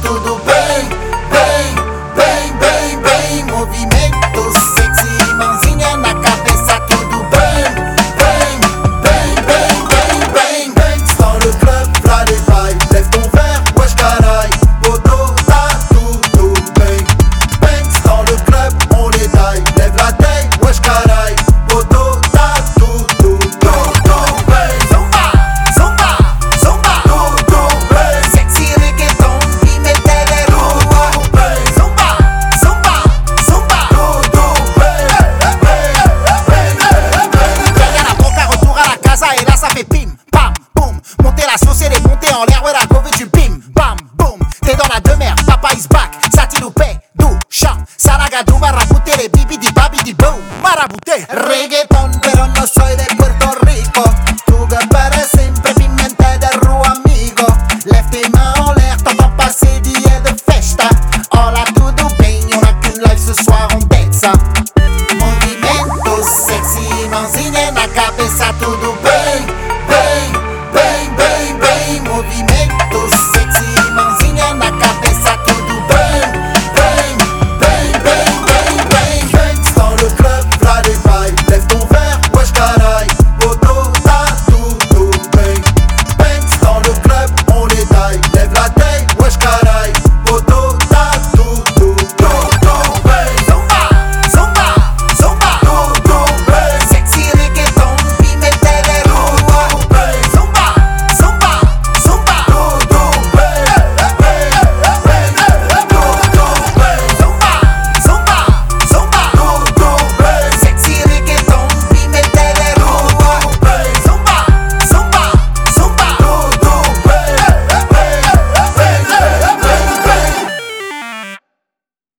tudo bem, bem, bem, bem, bem. Movimento sexy, mãozinha na cabeça, tudo bem, bem, bem, bem, bem, bem, bem. Dans le club, v'là les bails, lève ton verre, wesh caray, poto, tá tudo bem. Banks dans le club, on les taille, lève la taille, wesh caray, poto, tá tudo bem. Zumba, zumba, zumba, tudo bem. Sexy reggaeton, qui mettait les roues. Zumba, zumba, zumba, tudo bem. Derrière la boca, retour à la casa et là ça fait pim, pam, boum. Monter la sauce et les monter en l'air, ouais la go du bim, bam, boum. T'es dans la demeure, papa is back, satilupe, ducha, salagadou, marabouté, les bibi di babi di boom, marabouté. Reggaeton, pero no soy de